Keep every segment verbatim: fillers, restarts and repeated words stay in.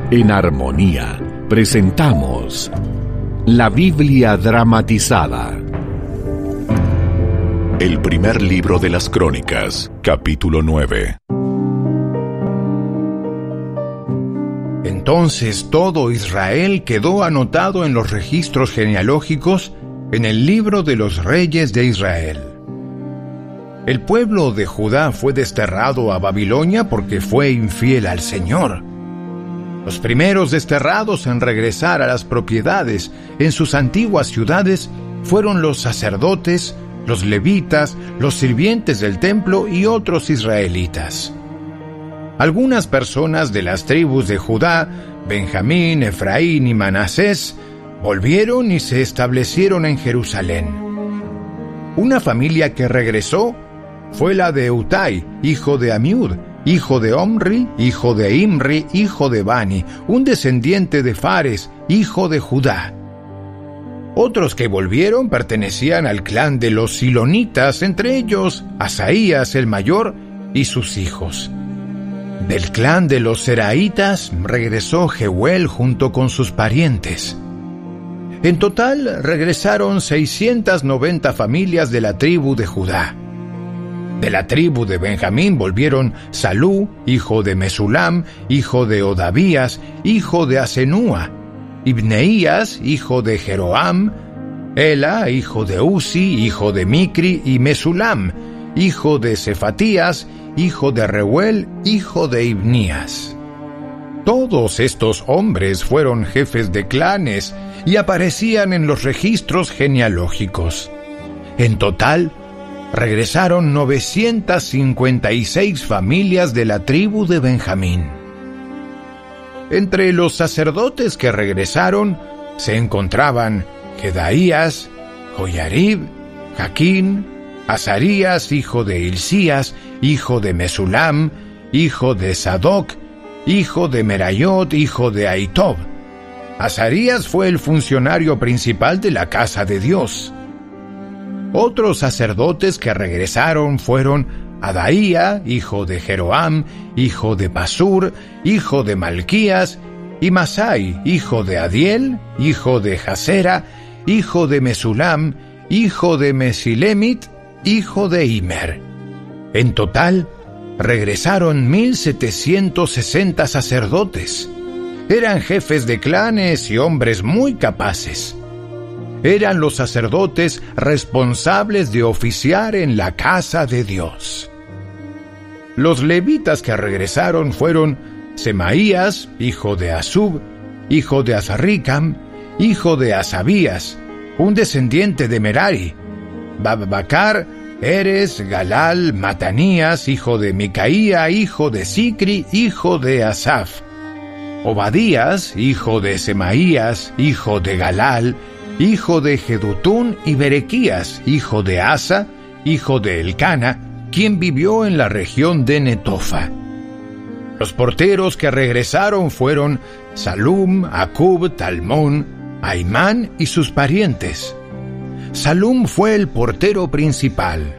En Armonía presentamos la Biblia dramatizada. El primer libro de las Crónicas, capítulo nueve. Entonces todo Israel quedó anotado en los registros genealógicos en el libro de los reyes de Israel. El pueblo de Judá fue desterrado a Babilonia porque fue infiel al Señor. Los primeros desterrados en regresar a las propiedades en sus antiguas ciudades fueron los sacerdotes, los levitas, los sirvientes del templo y otros israelitas. Algunas personas de las tribus de Judá, Benjamín, Efraín y Manasés, volvieron y se establecieron en Jerusalén. Una familia que regresó fue la de Utai, hijo de Amiud, hijo de Omri, hijo de Imri, hijo de Bani, un descendiente de Fares, hijo de Judá. Otros que volvieron pertenecían al clan de los silonitas, entre ellos Asaías el mayor y sus hijos. Del clan de los seraitas regresó Jeuel junto con sus parientes. En total regresaron seiscientas noventa familias de la tribu de Judá. De la tribu de Benjamín volvieron Salú, hijo de Mesulam, hijo de Odavías, hijo de Asenúa, Ibneías, hijo de Jeroam, Ela, hijo de Uzi, hijo de Micri, y Mesulam, hijo de Cefatías, hijo de Reuel, hijo de Ibnías. Todos estos hombres fueron jefes de clanes y aparecían en los registros genealógicos. En total, regresaron novecientas cincuenta y seis familias de la tribu de Benjamín. Entre los sacerdotes que regresaron se encontraban Jedaías, Joyarib, Jaquín, Azarías, hijo de Hilcías, hijo de Mesulam, hijo de Sadoc, hijo de Merayot, hijo de Ahitob. Azarías fue el funcionario principal de la casa de Dios. Otros sacerdotes que regresaron fueron Adaía, hijo de Jeroam, hijo de Pasur, hijo de Malquías, y Masai, hijo de Adiel, hijo de Jasera, hijo de Mesulam, hijo de Mesilemit, hijo de Imer. En total, regresaron mil setecientos sesenta sacerdotes. Eran jefes de clanes y hombres muy capaces. Eran los sacerdotes responsables de oficiar en la casa de Dios. Los levitas que regresaron fueron Semaías, hijo de Asub, hijo de Azarricam, hijo de Asabías, un descendiente de Merari, Babbacar, Eres, Galal, Matanías, hijo de Micaía, hijo de Sicri, hijo de Asaf, Obadías, hijo de Semaías, hijo de Galal, hijo de Jedutún, y Berequías, hijo de Asa, hijo de Elcana, quien vivió en la región de Netofa. Los porteros que regresaron fueron Salum, Acub, Talmón, Aimán y sus parientes. Salum fue el portero principal.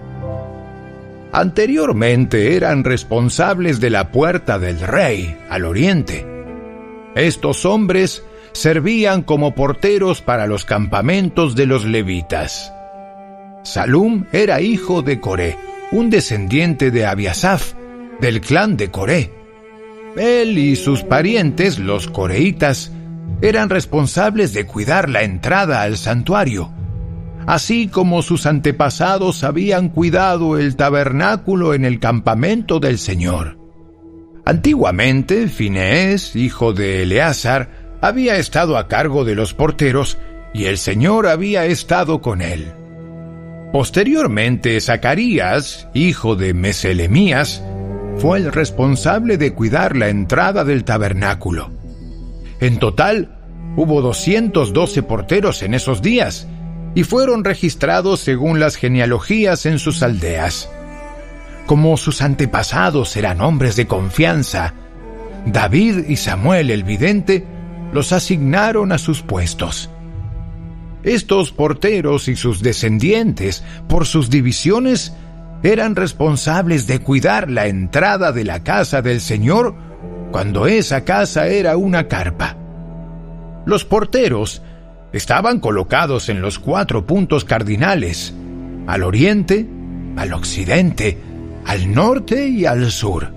Anteriormente eran responsables de la puerta del rey, al oriente. Estos hombres servían como porteros para los campamentos de los levitas. Salum era hijo de Coré, un descendiente de Abiasaf, del clan de Coré. Él y sus parientes, los coreitas, eran responsables de cuidar la entrada al santuario, así como sus antepasados habían cuidado el tabernáculo en el campamento del Señor. Antiguamente, Fineés, hijo de Eleazar, había estado a cargo de los porteros y el Señor había estado con él. Posteriormente, Zacarías, hijo de Meselemías, fue el responsable de cuidar la entrada del tabernáculo. En total, hubo doscientos doce porteros en esos días y fueron registrados según las genealogías en sus aldeas. Como sus antepasados eran hombres de confianza, David y Samuel el vidente los asignaron a sus puestos. Estos porteros y sus descendientes, por sus divisiones, eran responsables de cuidar la entrada de la casa del Señor cuando esa casa era una carpa. Los porteros estaban colocados en los cuatro puntos cardinales, al oriente, al occidente, al norte y al sur.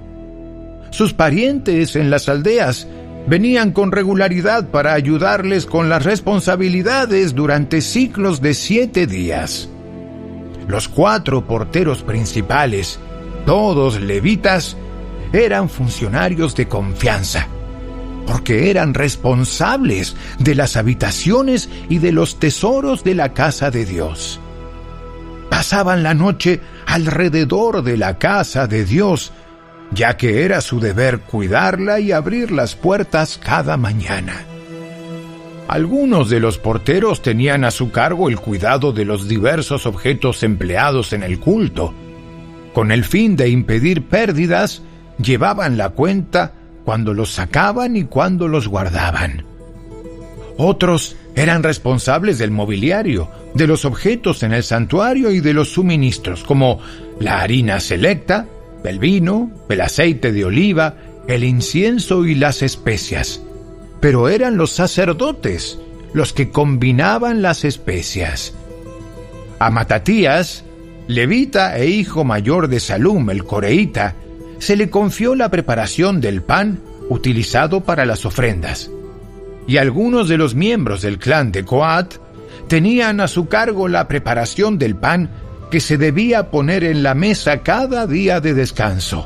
Sus parientes en las aldeas venían con regularidad para ayudarles con las responsabilidades durante ciclos de siete días. Los cuatro porteros principales, todos levitas, eran funcionarios de confianza, porque eran responsables de las habitaciones y de los tesoros de la casa de Dios. Pasaban la noche alrededor de la casa de Dios, ya que era su deber cuidarla y abrir las puertas cada mañana. Algunos de los porteros tenían a su cargo el cuidado de los diversos objetos empleados en el culto. Con el fin de impedir pérdidas, llevaban la cuenta cuando los sacaban y cuando los guardaban. Otros eran responsables del mobiliario, de los objetos en el santuario y de los suministros, como la harina selecta, el vino, el aceite de oliva, el incienso y las especias. Pero eran los sacerdotes los que combinaban las especias. A Matatías, levita e hijo mayor de Salum el coreíta, se le confió la preparación del pan utilizado para las ofrendas. Y algunos de los miembros del clan de Coat tenían a su cargo la preparación del pan que se debía poner en la mesa cada día de descanso.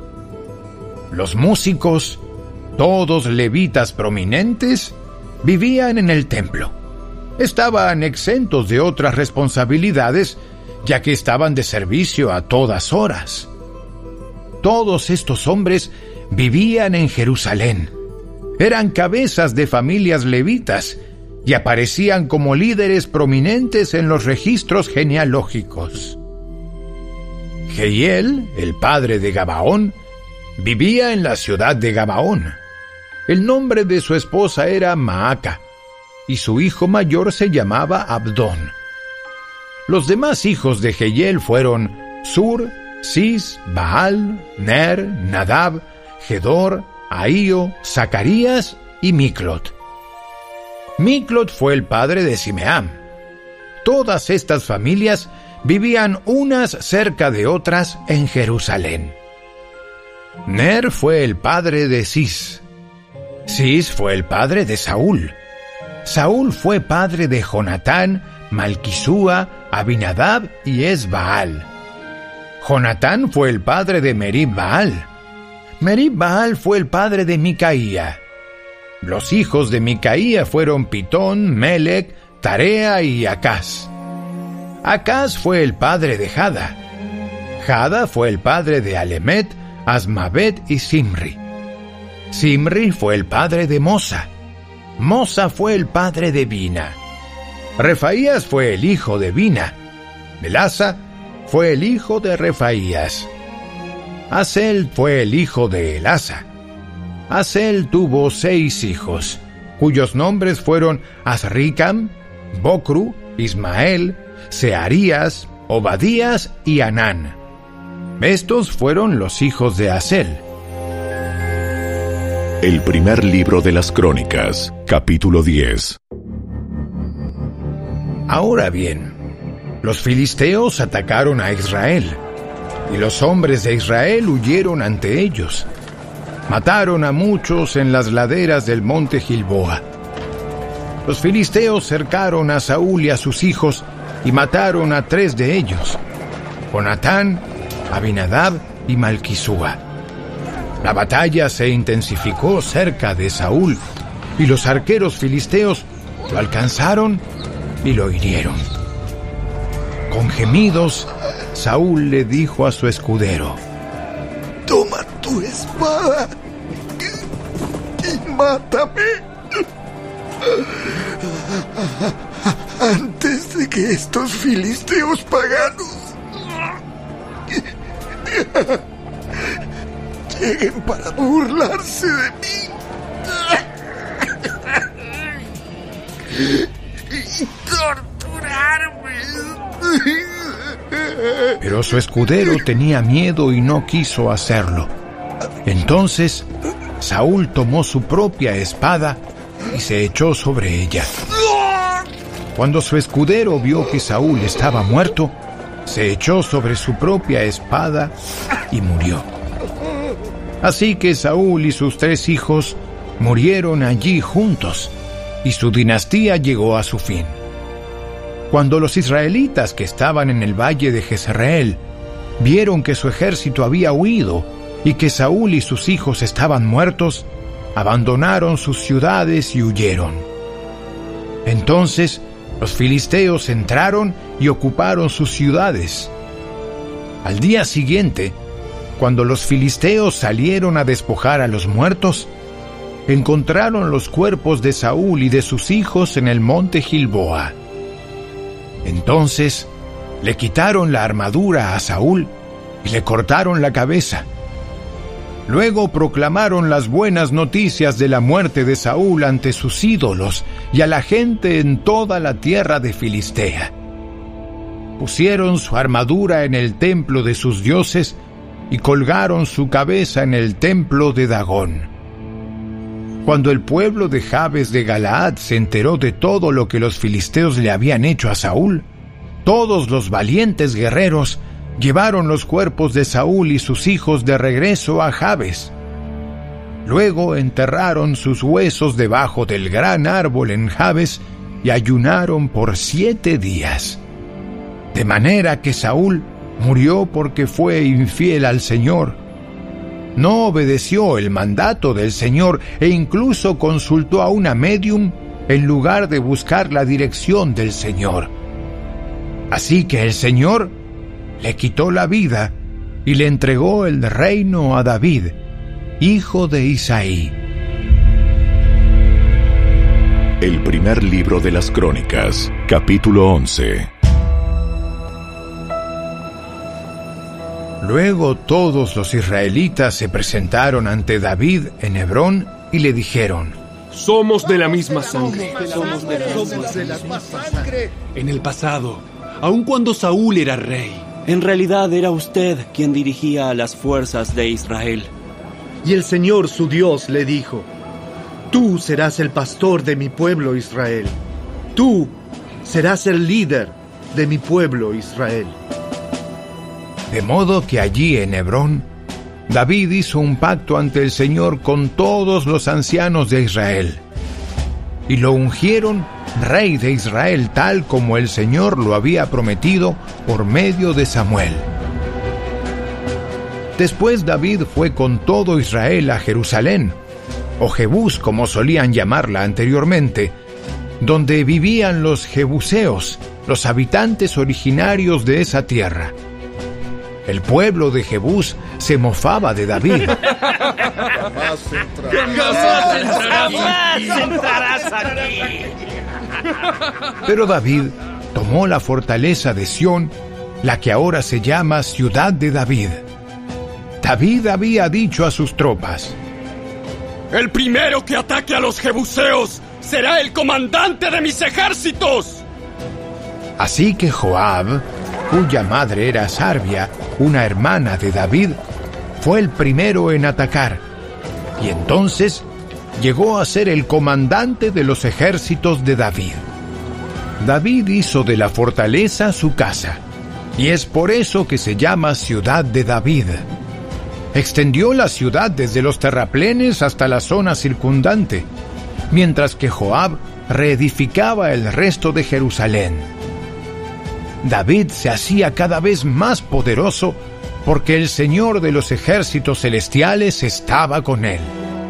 Los músicos, todos levitas prominentes, vivían en el templo. Estaban exentos de otras responsabilidades, ya que estaban de servicio a todas horas. Todos estos hombres vivían en Jerusalén. Eran cabezas de familias levitas y aparecían como líderes prominentes en los registros genealógicos. Jehiel, el padre de Gabaón, vivía en la ciudad de Gabaón. El nombre de su esposa era Maaca, y su hijo mayor se llamaba Abdón. Los demás hijos de Jehiel fueron Sur, Cis, Baal, Ner, Nadab, Gedor, Ahío, Zacarías y Miclot. Miclot fue el padre de Simeam. Todas estas familias vivían unas cerca de otras en Jerusalén. Ner fue el padre de Cis. Cis fue el padre de Saúl. Saúl fue padre de Jonatán, Malquisúa, Abinadab y Esbaal. Jonatán fue el padre de Merib Baal. Merib Baal fue el padre de Micaía. Los hijos de Micaía fueron Pitón, Melec, Tarea y Acaz. Acaz fue el padre de Jada. Jada fue el padre de Alemet, Asmavet y Simri. Simri fue el padre de Mosa. Mosa fue el padre de Bina. Refaías fue el hijo de Bina. Elasa fue el hijo de Refaías. Asel fue el hijo de Elasa. Asel tuvo seis hijos, cuyos nombres fueron Azricam, Bocru, Ismael, Searías, Obadías y Anán. Estos fueron los hijos de Asel. El primer libro de las Crónicas, capítulo diez. Ahora bien, los filisteos atacaron a Israel, y los hombres de Israel huyeron ante ellos. Mataron a muchos en las laderas del monte Gilboa. Los filisteos cercaron a Saúl y a sus hijos y mataron a tres de ellos, Jonatán, Abinadab y Malquisúa. La batalla se intensificó cerca de Saúl, y los arqueros filisteos lo alcanzaron y lo hirieron. Con gemidos, Saúl le dijo a su escudero: «Toma tu espada y mátame antes de que estos filisteos paganos lleguen para burlarse de mí y torturarme». Pero su escudero tenía miedo y no quiso hacerlo. Entonces Saúl tomó su propia espada y se echó sobre ella. Cuando su escudero vio que Saúl estaba muerto, se echó sobre su propia espada y murió. Así que Saúl y sus tres hijos murieron allí juntos, y su dinastía llegó a su fin. Cuando los israelitas que estaban en el valle de Jezreel vieron que su ejército había huido y que Saúl y sus hijos estaban muertos, abandonaron sus ciudades y huyeron. Entonces los filisteos entraron y ocuparon sus ciudades. Al día siguiente, cuando los filisteos salieron a despojar a los muertos, encontraron los cuerpos de Saúl y de sus hijos en el monte Gilboa. Entonces le quitaron la armadura a Saúl y le cortaron la cabeza. Luego proclamaron las buenas noticias de la muerte de Saúl ante sus ídolos y a la gente en toda la tierra de Filistea. Pusieron su armadura en el templo de sus dioses y colgaron su cabeza en el templo de Dagón. Cuando el pueblo de Jabes de Galaad se enteró de todo lo que los filisteos le habían hecho a Saúl, todos los valientes guerreros llevaron los cuerpos de Saúl y sus hijos de regreso a Jabes. Luego enterraron sus huesos debajo del gran árbol en Jabes y ayunaron por siete días. De manera que Saúl murió porque fue infiel al Señor. No obedeció el mandato del Señor e incluso consultó a una médium en lugar de buscar la dirección del Señor. Así que el Señor le quitó la vida y le entregó el reino a David, hijo de Isaí. El primer libro de las Crónicas, capítulo once. Luego todos los israelitas se presentaron ante David en Hebrón y le dijeron: Somos de la misma sangre. Somos de la misma sangre. En el pasado, aun cuando Saúl era rey, en realidad era usted quien dirigía a las fuerzas de Israel. Y el Señor su Dios le dijo: Tú serás el pastor de mi pueblo Israel. Tú serás el líder de mi pueblo Israel. De modo que allí en Hebrón, David hizo un pacto ante el Señor con todos los ancianos de Israel, y lo ungieron rey de Israel tal como el Señor lo había prometido por medio de Samuel. Después David fue con todo Israel a Jerusalén, o Jebús como solían llamarla anteriormente, donde vivían los jebuseos, los habitantes originarios de esa tierra. El pueblo de Jebús se mofaba de David. Jamás entrarás aquí. Pero David tomó la fortaleza de Sión, la que ahora se llama Ciudad de David. David había dicho a sus tropas: el primero que ataque a los jebuseos será el comandante de mis ejércitos. Así que Joab, cuya madre era Sarbia, una hermana de David, fue el primero en atacar, y entonces llegó a ser el comandante de los ejércitos de David. David hizo de la fortaleza su casa, y es por eso que se llama Ciudad de David. Extendió la ciudad desde los terraplenes hasta la zona circundante, mientras que Joab reedificaba el resto de Jerusalén. David se hacía cada vez más poderoso porque el Señor de los ejércitos celestiales estaba con él.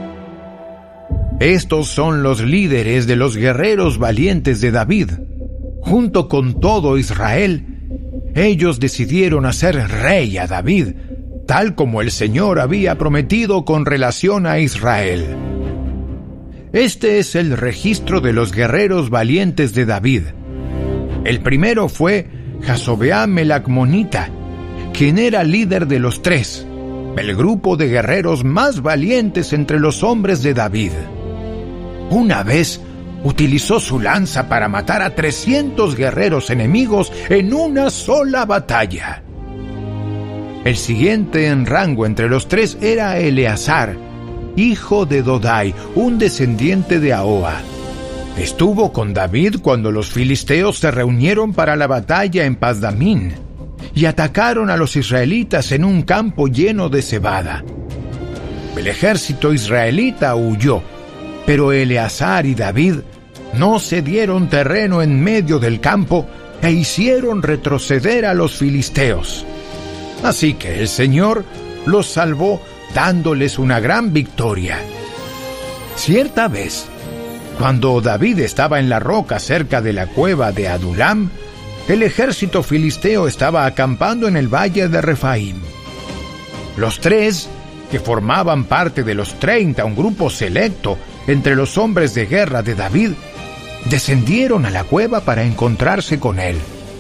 Estos son los líderes de los guerreros valientes de David. Junto con todo Israel, ellos decidieron hacer rey a David, tal como el Señor había prometido con relación a Israel. Este es el registro de los guerreros valientes de David. El primero fue Jasobeam el Acmonita, quien era líder de los tres, el grupo de guerreros más valientes entre los hombres de David. Una vez utilizó su lanza para matar a trescientos guerreros enemigos en una sola batalla. El siguiente en rango entre los tres era Eleazar, hijo de Dodai, un descendiente de Ahoa. Estuvo con David cuando los filisteos se reunieron para la batalla en Pasdamín y atacaron a los israelitas en un campo lleno de cebada. El ejército israelita huyó, pero Eleazar y David no cedieron terreno en medio del campo e hicieron retroceder a los filisteos. Así que el Señor los salvó dándoles una gran victoria. Cierta vez, cuando David estaba en la roca cerca de la cueva de Adulam, el ejército filisteo estaba acampando en el valle de Refaim. Los tres, que formaban parte de los treinta, un grupo selecto entre los hombres de guerra de David, descendieron a la cueva para encontrarse con él.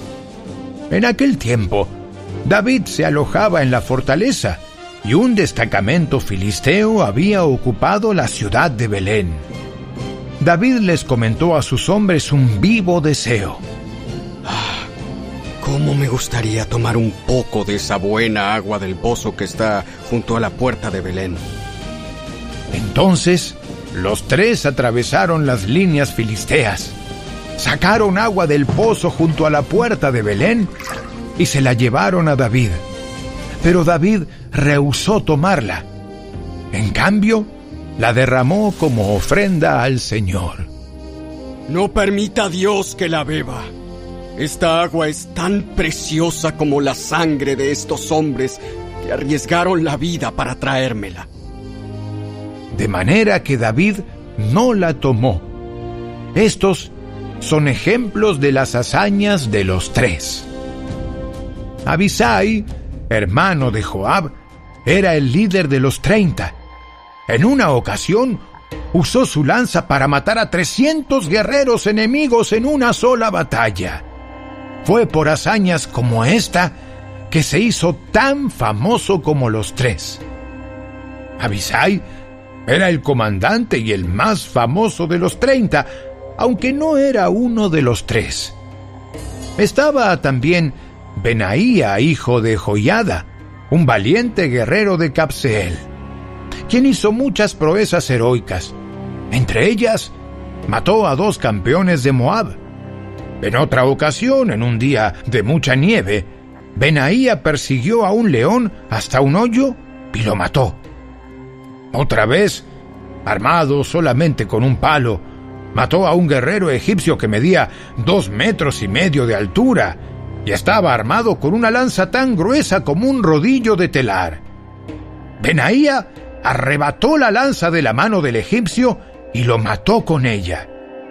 En aquel tiempo, David se alojaba en la fortaleza y un destacamento filisteo había ocupado la ciudad de Belén. David les comentó a sus hombres un vivo deseo. Ah, cómo me gustaría tomar un poco de esa buena agua del pozo que está junto a la puerta de Belén. Entonces, los tres atravesaron las líneas filisteas, sacaron agua del pozo junto a la puerta de Belén y se la llevaron a David. Pero David rehusó tomarla. En cambio, la derramó como ofrenda al Señor. No permita a Dios que la beba. Esta agua es tan preciosa como la sangre de estos hombres que arriesgaron la vida para traérmela. De manera que David no la tomó. Estos son ejemplos de las hazañas de los tres. Abisai, hermano de Joab, era el líder de los treinta. En una ocasión, usó su lanza para matar a trescientos guerreros enemigos en una sola batalla. Fue por hazañas como esta que se hizo tan famoso como los tres. Abisai era el comandante y el más famoso de los treinta, aunque no era uno de los tres. Estaba también Benaía, hijo de Joiada, un valiente guerrero de Cabseel, quien hizo muchas proezas heroicas. Entre ellas, mató a dos campeones de Moab. En otra ocasión, en un día de mucha nieve, Benaía persiguió a un león hasta un hoyo y lo mató. Otra vez, armado solamente con un palo, mató a un guerrero egipcio que medía dos metros y medio de altura y estaba armado con una lanza tan gruesa como un rodillo de telar. Benaía arrebató la lanza de la mano del egipcio y lo mató con ella.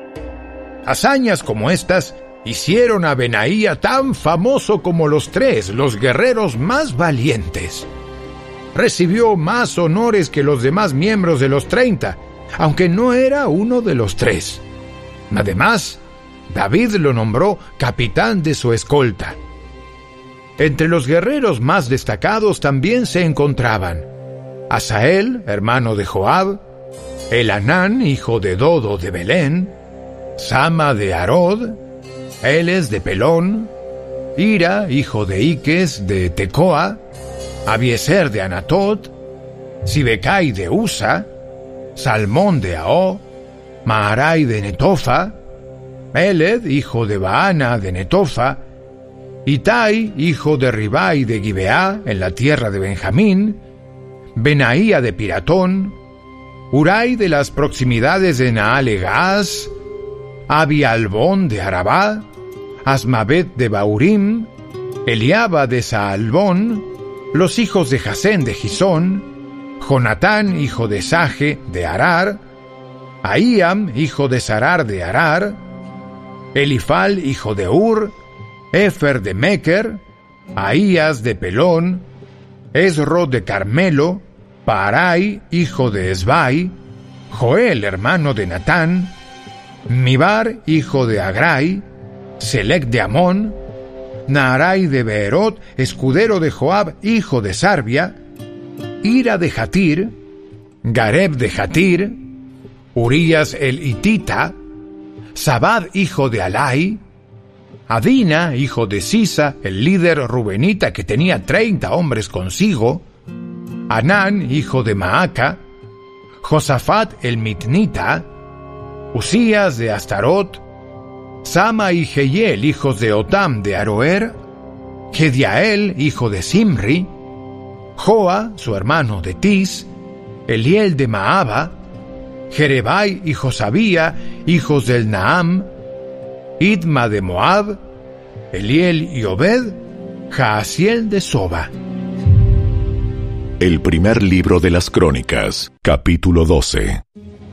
Hazañas como estas hicieron a Benaía tan famoso como los tres, los guerreros más valientes. Recibió más honores que los demás miembros de los treinta, aunque no era uno de los tres. Además, David lo nombró capitán de su escolta. Entre los guerreros más destacados también se encontraban Asael, hermano de Joab, Elanán, hijo de Dodo de Belén, Sama de Arod, Eles de Pelón, Ira, hijo de Iques de Tecoa, Abiezer de Anatot, Sibecai de Usa, Salmón de Aó, Maharai de Netofa, Eled, hijo de Baana de Netofa, Itai, hijo de Ribai de Gibeá, en la tierra de Benjamín, Benaía de Piratón, Urai de las proximidades de Naale-Gaaz, Abialbón de Arabá, Asmabet de Baurim, Eliaba de Saalbón, los hijos de Jasén de Gisón, Jonatán, hijo de Saje de Arar, Ahíam, hijo de Sarar de Arar, Elifal, hijo de Ur, Efer de Meker, Ahías de Pelón, Esro de Carmelo, Paarai, hijo de Esbai, Joel, hermano de Natán, Mibar, hijo de Agrai, Selec de Amón, Naarai de Beerot, escudero de Joab, hijo de Sarbia, Ira de Jatir, Gareb de Jatir, Urías el Hitita, Zabad, hijo de Alai, Adina, hijo de Sisa, el líder rubenita que tenía treinta hombres consigo, Anán, hijo de Maaca, Josafat el mitnita, Usías de Astarot, Sama y Jehiel, hijos de Otam de Aroer, Gediael, hijo de Simri, Joa, su hermano de Tis, Eliel de Maaba, Jerebai y Josabía, hijos del Naam, Idma de Moab, Eliel y Obed, Jaasiel de Soba. El primer libro de las Crónicas, capítulo doce.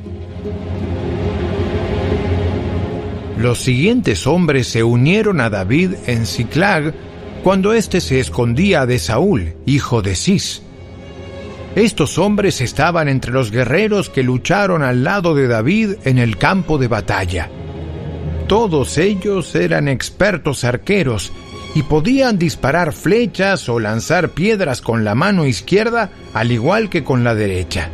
Los siguientes hombres se unieron a David en Siclag cuando éste se escondía de Saúl, hijo de Cis. Estos hombres estaban entre los guerreros que lucharon al lado de David en el campo de batalla. Todos ellos eran expertos arqueros y podían disparar flechas o lanzar piedras con la mano izquierda al igual que con la derecha.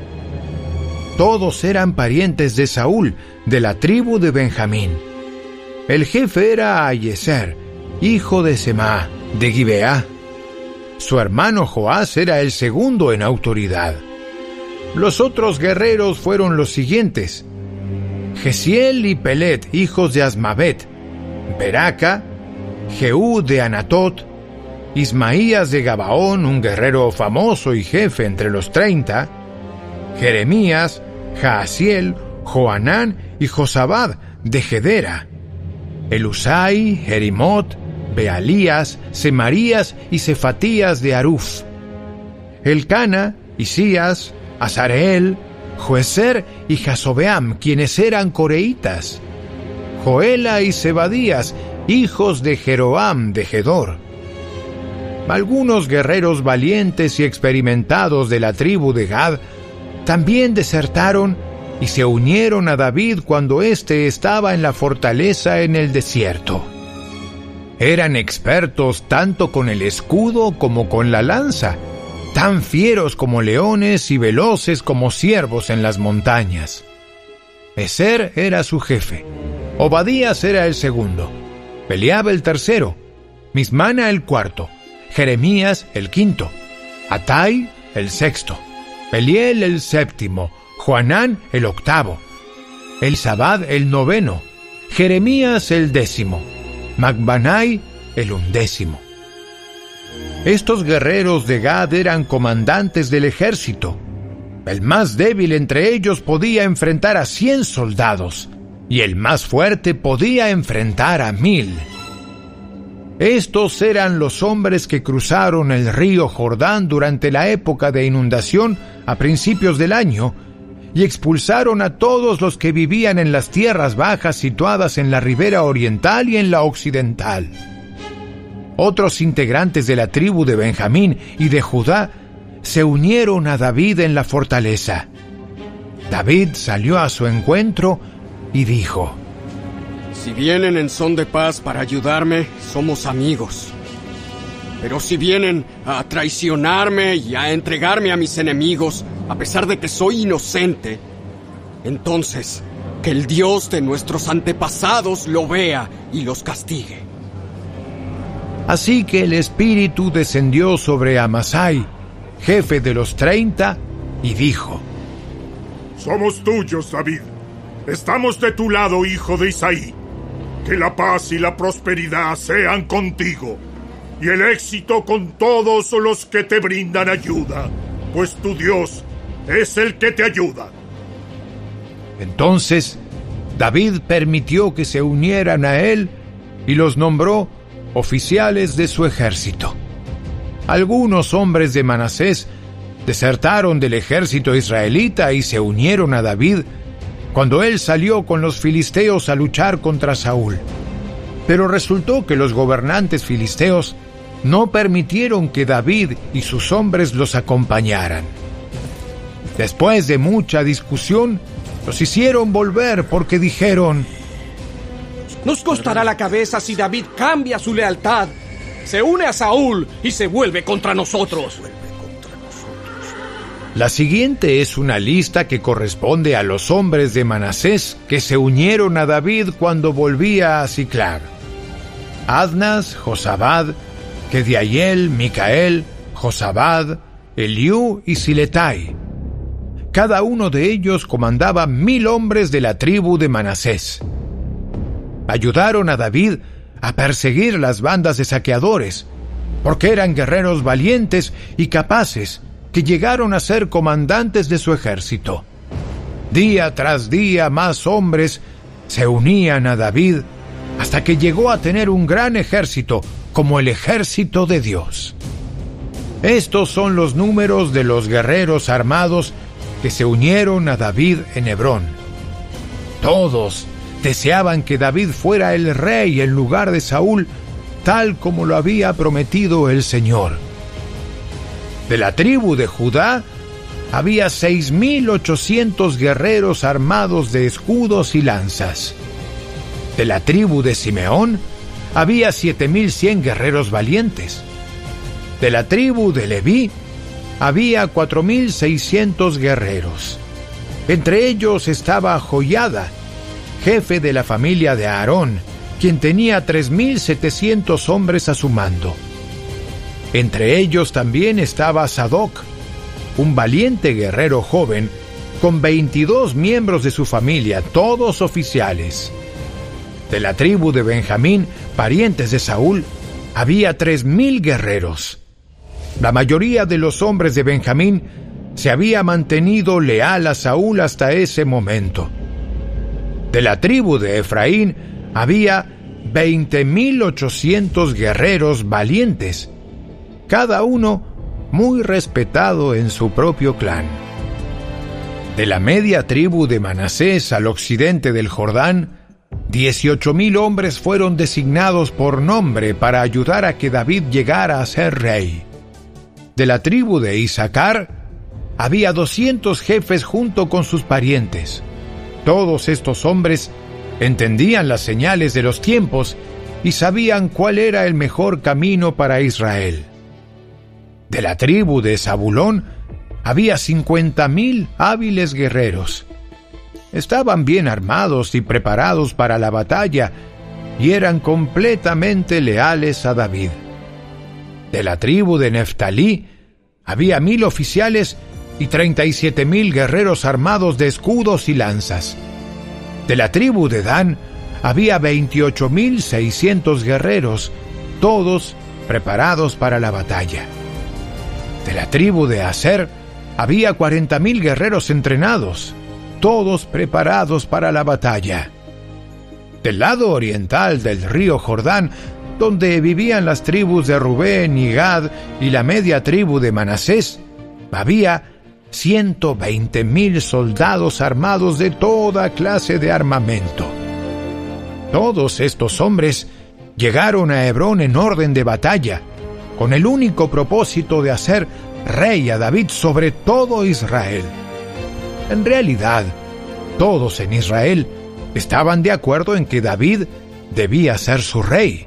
Todos eran parientes de Saúl, de la tribu de Benjamín. El jefe era Aiezer, hijo de Semá, de Gibeá. Su hermano Joás era el segundo en autoridad. Los otros guerreros fueron los siguientes: Gesiel y Pelet, hijos de Asmavet, Beraca, Jehú de Anatot, Ismaías de Gabaón, un guerrero famoso y jefe entre los treinta, Jeremías, Jaasiel, Joanán y Josabad de Gedera, Elusai, Jerimot, Bealías, Semarías y Cefatías de Aruf, Elcana, Isías, Azareel, Joezer y Jasobeam, quienes eran coreitas, Joela y Zebadías, hijos de Jeroam de Gedor. Algunos guerreros valientes y experimentados de la tribu de Gad también desertaron y se unieron a David cuando éste estaba en la fortaleza en el desierto. Eran expertos tanto con el escudo como con la lanza, tan fieros como leones y veloces como ciervos en las montañas. Ezer era su jefe, Obadías era el segundo, Eliab el tercero, Mismana el cuarto, Jeremías el quinto, Atai el sexto, Eliel el séptimo, Joanán el octavo, Elzabad el noveno, Jeremías el décimo, Macbanai el undécimo. Estos guerreros de Gad eran comandantes del ejército. El más débil entre ellos podía enfrentar a cien soldados, y el más fuerte podía enfrentar a mil. Estos eran los hombres que cruzaron el río Jordán durante la época de inundación a principios del año y expulsaron a todos los que vivían en las tierras bajas situadas en la ribera oriental y en la occidental. Otros integrantes de la tribu de Benjamín y de Judá se unieron a David en la fortaleza. David salió a su encuentro y dijo: Si vienen en son de paz para ayudarme, somos amigos. Pero si vienen a traicionarme y a entregarme a mis enemigos, a pesar de que soy inocente, entonces que el Dios de nuestros antepasados lo vea y los castigue. Así que el Espíritu descendió sobre Amasai, jefe de los treinta, y dijo: Somos tuyos, David. Estamos de tu lado, hijo de Isaí. Que la paz y la prosperidad sean contigo, y el éxito con todos los que te brindan ayuda, pues tu Dios es el que te ayuda. Entonces David permitió que se unieran a él y los nombró oficiales de su ejército. Algunos hombres de Manasés desertaron del ejército israelita y se unieron a David cuando él salió con los filisteos a luchar contra Saúl. Pero resultó que los gobernantes filisteos no permitieron que David y sus hombres los acompañaran. Después de mucha discusión, los hicieron volver porque dijeron: Nos costará la cabeza si David cambia su lealtad, se une a Saúl y se vuelve contra nosotros. La siguiente es una lista que corresponde a los hombres de Manasés que se unieron a David cuando volvía a Siclag: Adnas, Josabad, Gediael, Micael, Josabad, Eliú y Siletai. Cada uno de ellos comandaba mil hombres de la tribu de Manasés. Ayudaron a David a perseguir las bandas de saqueadores, porque eran guerreros valientes y capaces que llegaron a ser comandantes de su ejército. Día tras día más hombres se unían a David hasta que llegó a tener un gran ejército como el ejército de Dios. Estos son los números de los guerreros armados que se unieron a David en Hebrón. Todos deseaban que David fuera el rey en lugar de Saúl, tal como lo había prometido el Señor. De la tribu de Judá había seis mil ochocientos guerreros armados de escudos y lanzas. De la tribu de Simeón había siete mil cien guerreros valientes. De la tribu de Leví había cuatro mil seiscientos guerreros. Entre ellos estaba Joiada, jefe de la familia de Aarón, quien tenía tres mil setecientos hombres a su mando. Entre ellos también estaba Sadoc, un valiente guerrero joven, con veintidós miembros de su familia, todos oficiales. De la tribu de Benjamín, parientes de Saúl, había tres mil guerreros. La mayoría de los hombres de Benjamín se había mantenido leal a Saúl hasta ese momento. De la tribu de Efraín había veinte mil ochocientos guerreros valientes, cada uno muy respetado en su propio clan. De la media tribu de Manasés al occidente del Jordán, dieciocho mil hombres fueron designados por nombre para ayudar a que David llegara a ser rey. De la tribu de Isaacar había doscientos jefes junto con sus parientes. Todos estos hombres entendían las señales de los tiempos y sabían cuál era el mejor camino para Israel. De la tribu de Zabulón había cincuenta mil hábiles guerreros. Estaban bien armados y preparados para la batalla y eran completamente leales a David. De la tribu de Neftalí había mil oficiales y treinta y siete mil guerreros armados de escudos y lanzas. De la tribu de Dan había veintiocho mil seiscientos guerreros, todos preparados para la batalla. De la tribu de Aser había cuarenta mil guerreros entrenados, todos preparados para la batalla. Del lado oriental del río Jordán, donde vivían las tribus de Rubén y Gad y la media tribu de Manasés, había ciento veinte mil soldados armados de toda clase de armamento. Todos estos hombres llegaron a Hebrón en orden de batalla, con el único propósito de hacer rey a David sobre todo Israel. En realidad, todos en Israel estaban de acuerdo en que David debía ser su rey.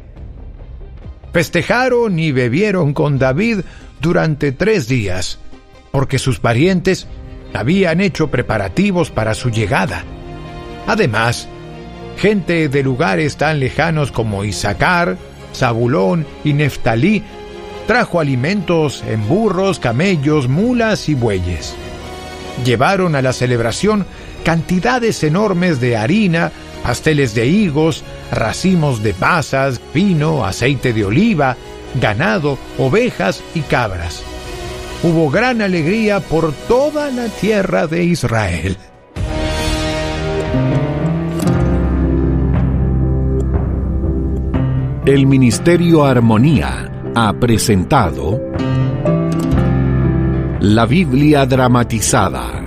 Festejaron y bebieron con David durante tres días, porque sus parientes habían hecho preparativos para su llegada. Además, gente de lugares tan lejanos como Isaacar, Zabulón y Neftalí trajo alimentos en burros, camellos, mulas y bueyes. Llevaron a la celebración cantidades enormes de harina, pasteles de higos, racimos de pasas, vino, aceite de oliva, ganado, ovejas y cabras. Hubo gran alegría por toda la tierra de Israel. El Ministerio Armonía ha presentado La Biblia dramatizada.